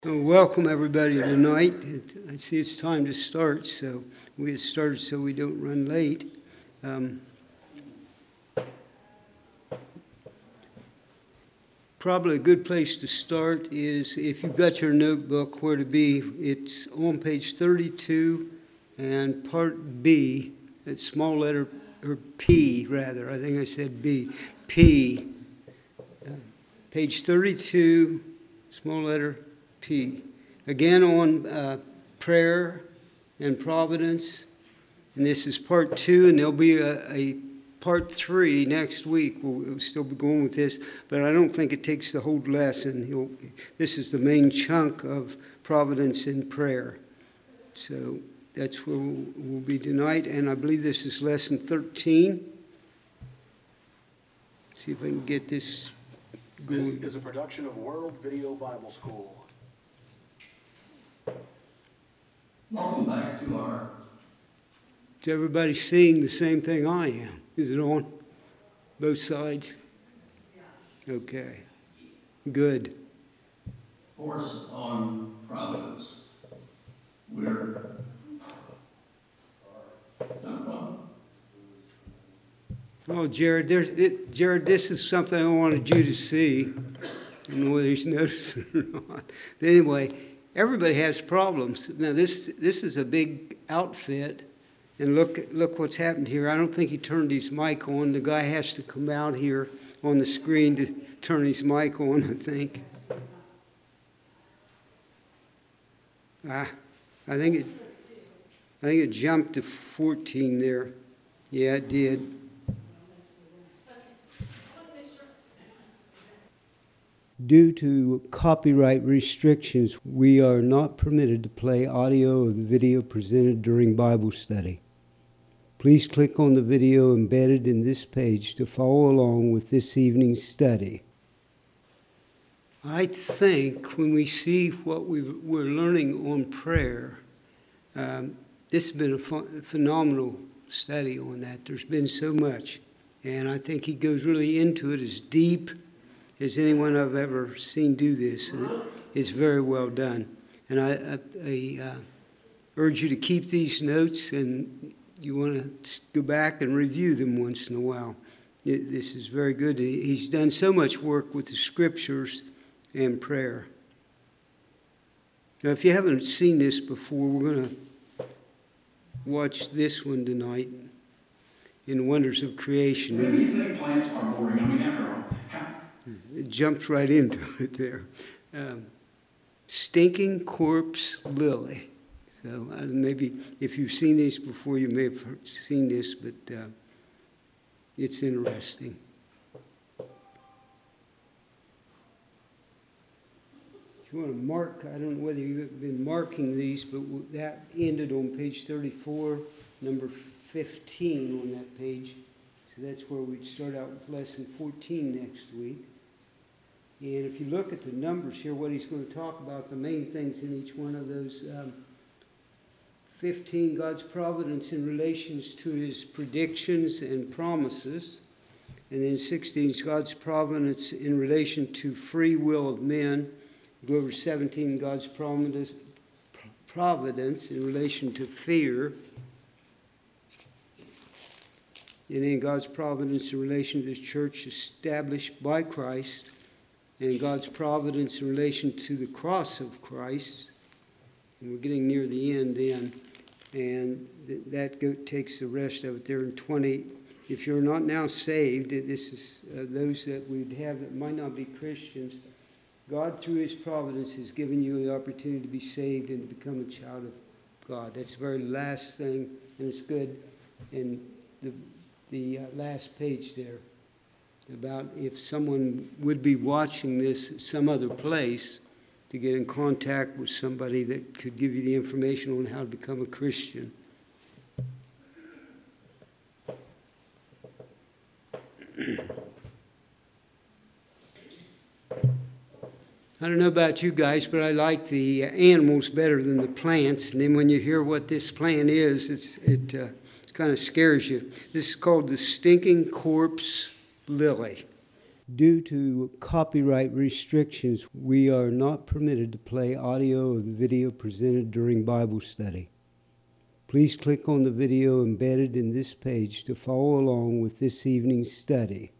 Welcome everybody tonight. I see it's time to start, so we get started so we don't run late. Probably a good place to start is if you've got your notebook where to be. It's on page 32 and part B. It's small letter, or P rather. I think I said B. P. Page 32, small letter P. Again on prayer and providence. And this is part 2, and there'll be a part 3 next week. We'll still be going with this, but I don't think it takes the whole lesson. This is the main chunk of providence and prayer. So that's where we'll be tonight, and I believe this is lesson 13. See if I can get this going. This is a production of World Video Bible School. Welcome back to our... Is everybody seeing the same thing I am? Is it on both sides? Okay. Good. course on providence. We're... Oh, Jared, Jared, this is something I wanted you to see. I don't know whether he's noticed it or not. But anyway, everybody has problems. Now, this is a big outfit, and look what's happened here. I don't think he turned his mic on. The guy has to come out here on the screen to turn his mic on, I think. I think it jumped to 14 there. Yeah, it did. Due to copyright restrictions, we are not permitted to play audio of the video presented during Bible study. Please click on the video embedded in this page to follow along with this evening's study. I think when we see what we're learning on prayer, this has been a phenomenal study on that. There's been so much, and I think he goes really into it as deep as anyone I've ever seen do this. And it's very well done. And I urge you to keep these notes, and you want to go back and review them once in a while. This is very good. He's done so much work with the scriptures and prayer. Now, if you haven't seen this before, we're going to watch this one tonight in Wonders of Creation. Do you think plants are boring? I mean, after all, it jumps right into it there. Stinking corpse lily. So maybe if you've seen these before, you may have seen this, but it's interesting. If you want to mark, I don't know whether you've been marking these, but that ended on page 34, number 15 on that page. So that's where we'd start out with lesson 14 next week. And if you look at the numbers here, what he's going to talk about, the main things in each one of those 15, God's providence in relations to his predictions and promises. And then 16 is God's providence in relation to free will of men. Go over 17, God's providence in relation to fear. And then God's providence in relation to his church established by Christ. And God's providence in relation to the cross of Christ. And we're getting near the end then. And that takes the rest of it there in 20. If you're not now saved, this is those that we'd have that might not be Christians. God, through his providence, has given you the opportunity to be saved and to become a child of God. That's the very last thing, and it's good in the last page there, about if someone would be watching this at some other place, to get in contact with somebody that could give you the information on how to become a Christian. I don't know about you guys, but I like the animals better than the plants. And then when you hear what this plant is, it kind of scares you. This is called the stinking corpse lily. Due to copyright restrictions, we are not permitted to play audio of the video presented during Bible study. Please click on the video embedded in this page to follow along with this evening's study.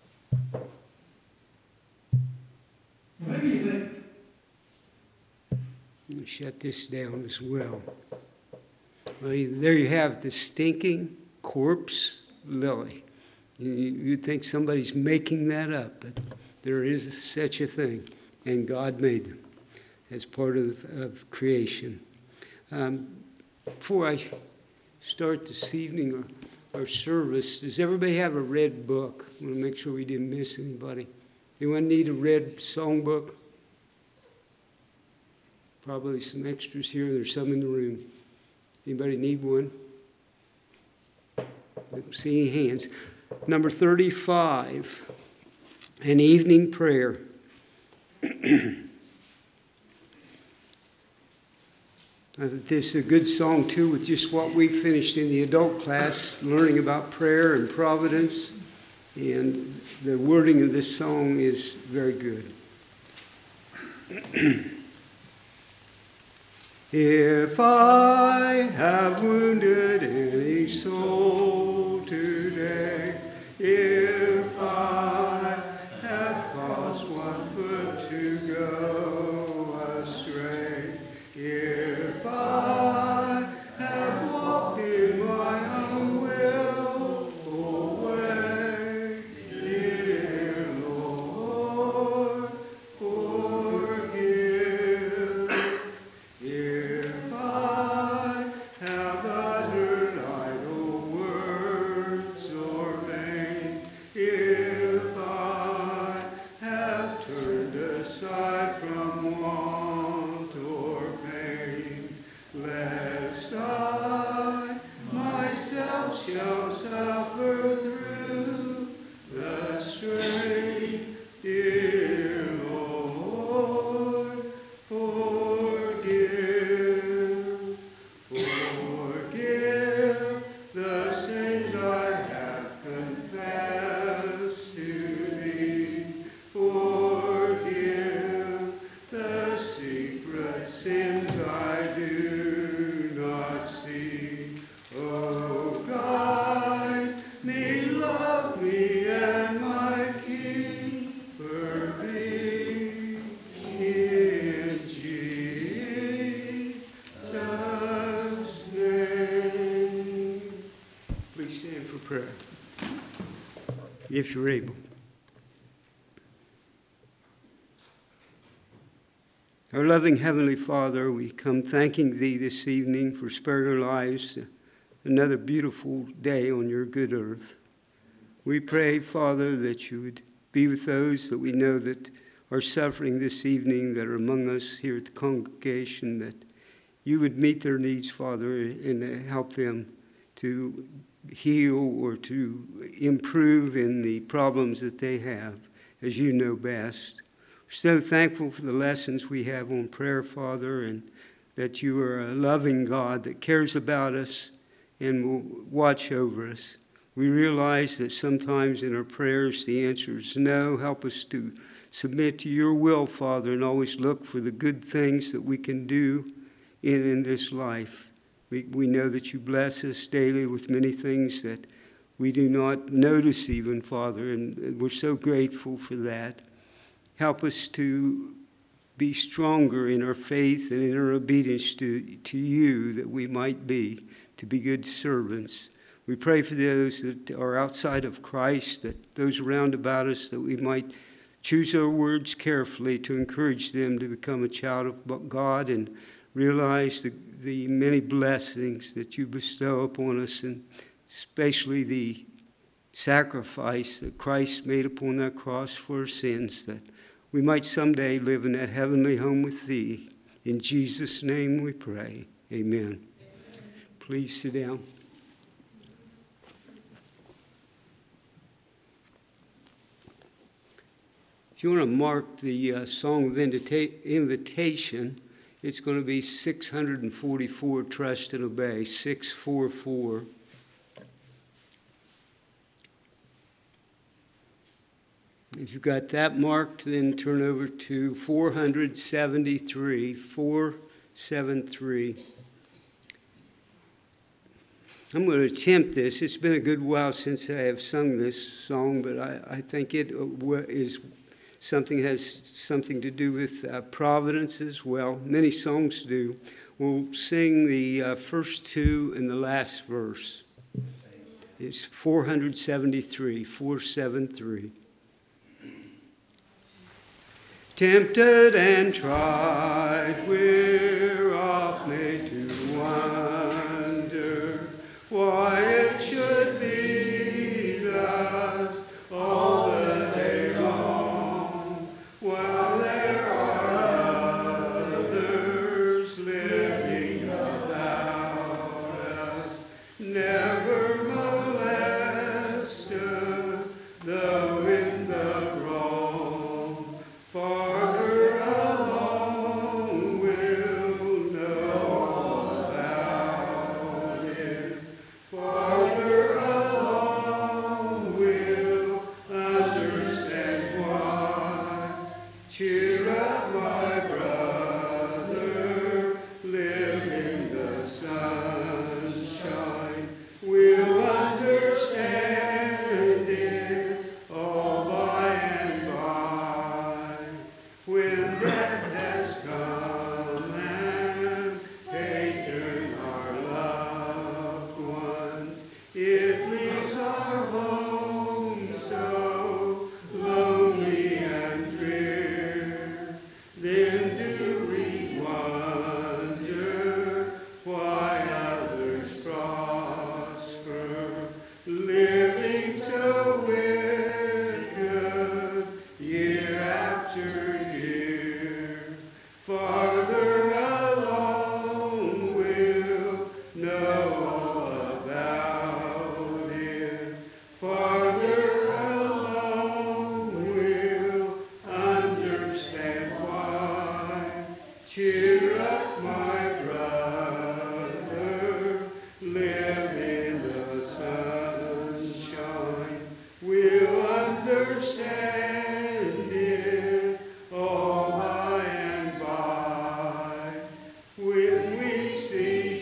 Maybe you think, Let me shut this down as well. Well, there you have the stinking corpse lily. You'd think somebody's making that up, but there is such a thing, and God made them as part of creation. Before I start this evening our service, does everybody have a red book? I want to make sure we didn't miss anybody. Anyone need a red songbook? Probably some extras here. There's some in the room. Anybody need one? I don't see any hands. Number 35, an evening prayer. I think this is a good song, too, with just what we finished in the adult class, learning about prayer and providence. And the wording of this song is very good. If I have wounded any soul today, if I have caused one foot to go astray, if I have walked in my unwillful way, dear Lord, forgive. If I have uttered idle words or vain, if I have turned aside from want or pain, lest I myself shall suffer through the strain, dear Lord, forgive. Forgive the sins I have confessed to thee. Forgive the secret sins I do not see. Oh, guide me, love me, and my keeper be. In Jesus' name. Please stand for prayer, if you're able. Our loving Heavenly Father, we come thanking Thee this evening for sparing our lives another beautiful day on your good earth. We pray, Father, that you would be with those that we know that are suffering this evening, that are among us here at the congregation, that you would meet their needs, Father, and help them to heal or to improve in the problems that they have, as you know best. We're so thankful for the lessons we have on prayer, Father, and that you are a loving God that cares about us and will watch over us. We realize that sometimes in our prayers the answer is no. Help us to submit to your will, Father, and always look for the good things that we can do in this life. We know that you bless us daily with many things that we do not notice even, Father, and we're so grateful for that. Help us to be stronger in our faith and in our obedience to you, that we might be, to be good servants. We pray for those that are outside of Christ, that those around about us, that we might choose our words carefully to encourage them to become a child of God and realize the many blessings that you bestow upon us, and especially the sacrifice that Christ made upon that cross for our sins, that we might someday live in that heavenly home with thee. In Jesus' name we pray. Amen. Please sit down. If you want to mark the song of invitation, it's going to be 644, Trust and Obey, 644. If you've got that marked, then turn over to 473, 473. I'm going to attempt this. It's been a good while since I have sung this song, but I think it is something has something to do with providence as well. Many songs do. We'll sing the first two and the last verse. It's 473, 473. Tempted and tried, we're oft made to wonder why it should be thus all the day long, while there are others living about us, never molested, though in the wrong, farther along we'll know about it. Farther along we'll understand why. Cheer up, my brother, live in the sunshine. We'll understand it all by and by. When death has come and taken our loved ones, it leaves our home so lonely and drear. Then do we wonder why others prosper, living so wicked year after year? Farther along we'll know all about it. Farther along we'll understand why. Cheer up, my brother, live in the sunshine. We'll understand it all by and by. When we see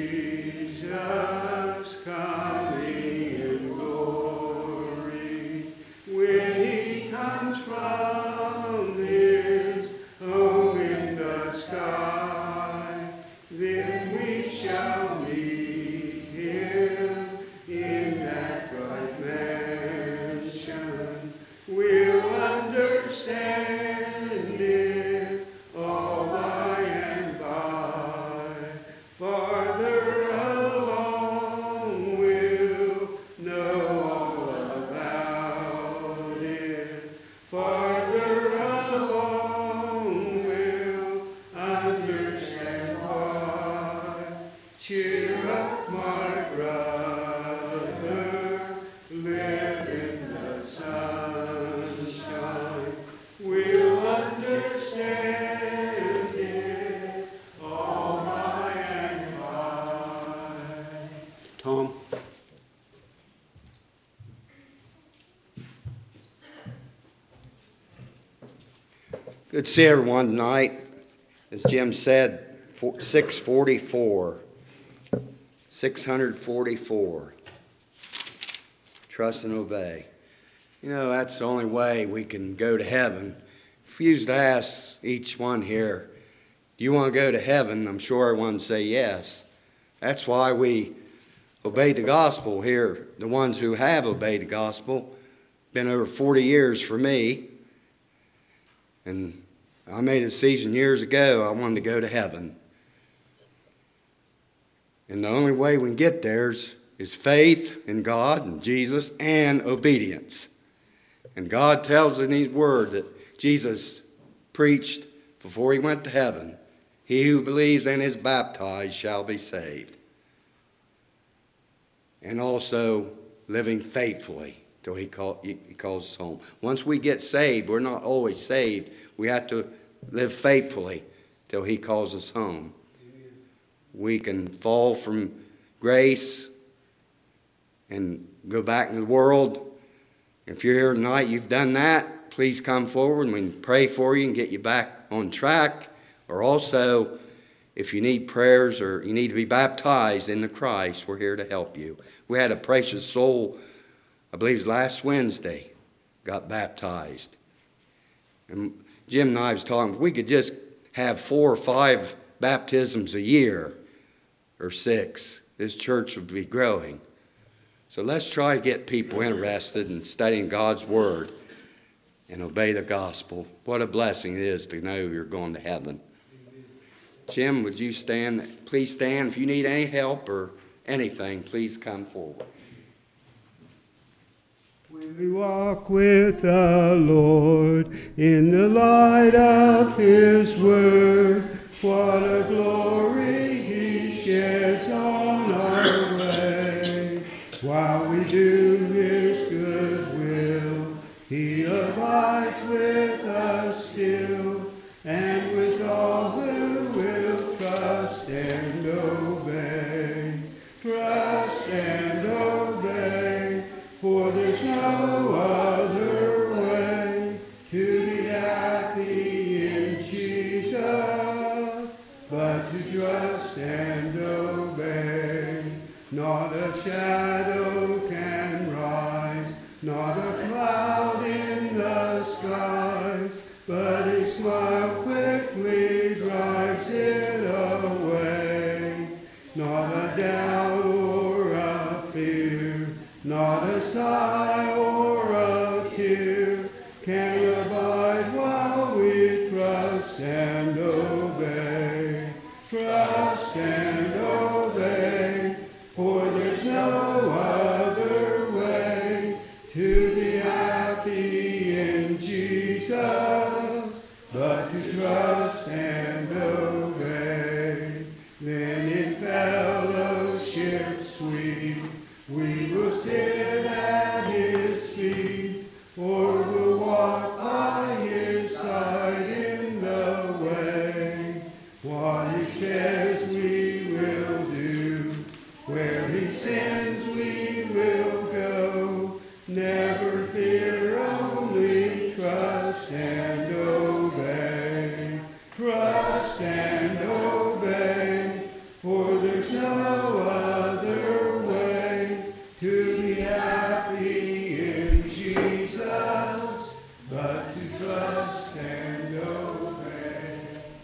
Jesus coming in glory, when he comes from his home in the sky, then we shall meet him in that bright mansion. We'll understand it all by and by. Farther along we'll know all about it. Farther along we'll understand why. Cheer up, my brother, live in the sunshine. We'll understand it all by and by. Tom? Good to see everyone tonight. As Jim said, 644. 644. Trust and obey. You know, that's the only way we can go to heaven. If we used to ask each one here, do you want to go to heaven? I'm sure everyone would say yes. That's why we obey the gospel here. The ones who have obeyed the gospel. Been over 40 years for me. And I made a decision years ago, I wanted to go to heaven. And the only way we can get there is faith in God and Jesus and obedience. And God tells in his word that Jesus preached before he went to heaven, he who believes and is baptized shall be saved. And also living faithfully till he calls us home. Once we get saved, we're not always saved. We have to live faithfully till he calls us home. We can fall from grace and go back in the world. If you're here tonight, you've done that, please come forward and we can pray for you and get you back on track. Or also, if you need prayers or you need to be baptized into Christ, we're here to help you. We had a precious soul, I believe it was last Wednesday, got baptized. And Jim and I was talking, we could just have 4 or 5 baptisms a year, or 6. This church would be growing. So let's try to get people interested in studying God's Word and obey the gospel. What a blessing it is to know you're going to heaven. Jim, would you stand? Please stand. If you need any help or anything, please come forward. When we walk with the Lord in the light of His Word, what a glory He sheds on our way. While we do His good will, He abides with us still, and with all who will trust and obey. Trust and obey, for there's no other way to be happy in Jesus but to trust and obey. Not a shadow can rise, not a cloud in the skies, but His smile quickly drives it away. Not a doubt or a fear, not a sigh or a tear can abide while we trust and obey. Trust and obey, for there's no other way to be happy in Jesus but to trust and obey. Then in fellowship sweet we will sit at His feet, or will walk by His side in the way. What He says we will do, where He sends we will go. Never fear, only trust and obey. Trust and obey, for there's no other way to be happy in Jesus but to trust and obey.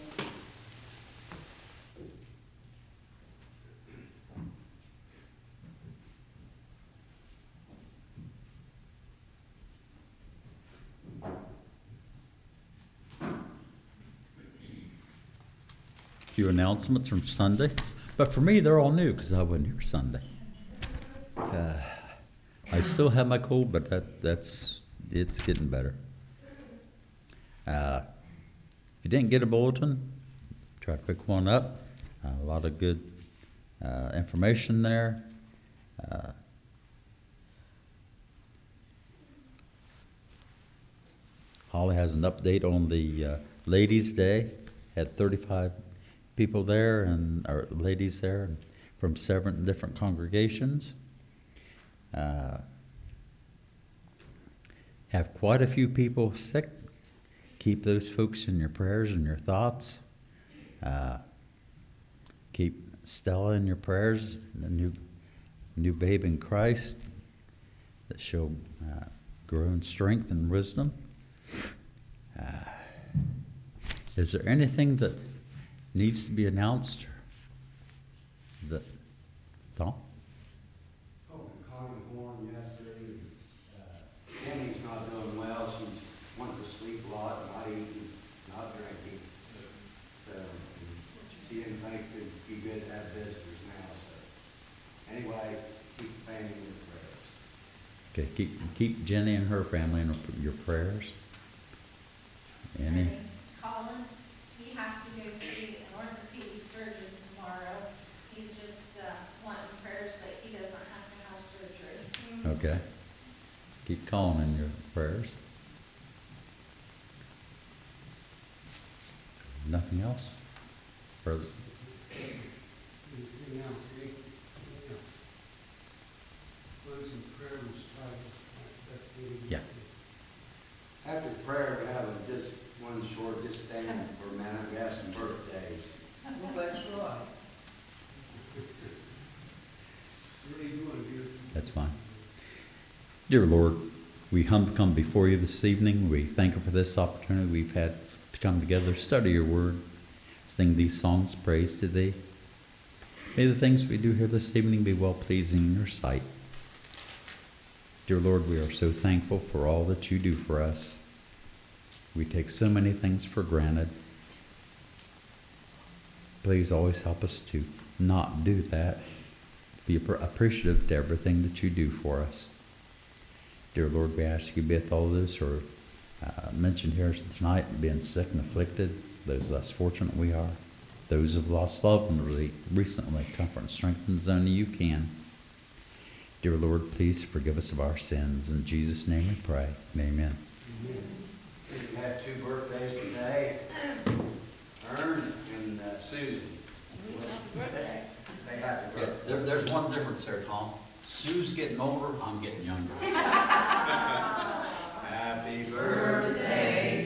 Few announcements from Sunday, but for me they're all new because I wasn't here Sunday. I still have my cold, but it's getting better. If you didn't get a bulletin, try to pick one up. A lot of good information there. Holly has an update on the Ladies' Day. Had 35 people there or ladies there from 7 different congregations. Have quite a few people sick. Keep those folks in your prayers and your thoughts. Keep Stella in your prayers, the new babe in Christ, that she'll grow in strength and wisdom. Is there anything that needs to be announced? Tom? Connie Horn yesterday. Jenny's not doing well. She's wanting to sleep a lot, not eating, not drinking. So she didn't think it'd be good to have visitors now. So anyway, keep the family in your prayers. Okay, keep Jenny and her family in your prayers. Any? Colin, he has to go see an orthopedic surgeon tomorrow. He's just wanting prayers that he doesn't have to have surgery. Okay. Keep Colin in your prayers. Nothing else? Further? Anything else? Closing prayer was Yeah. After prayer, we have just one short, just stand for a minute. We have some birthdays. Well, that's right. That's fine. Dear Lord, we come before you this evening. We thank you for this opportunity we've had to come together, study your word, sing these songs, praise to thee. May the things we do here this evening be well-pleasing in your sight. Dear Lord, we are so thankful for all that you do for us. We take so many things for granted. Please always help us to not do that. Be appreciative to everything that you do for us. Dear Lord, we ask you to be with all those who are mentioned here tonight, being sick and afflicted, those less fortunate we are, those who have lost loved ones recently, comfort and strengthen as only you can. Dear Lord, please forgive us of our sins. In Jesus' name we pray. Amen. We have two birthdays today, Ern and Susan. Say happy birthday. There's one difference there, Tom. Sue's getting older, I'm getting younger. Happy birthday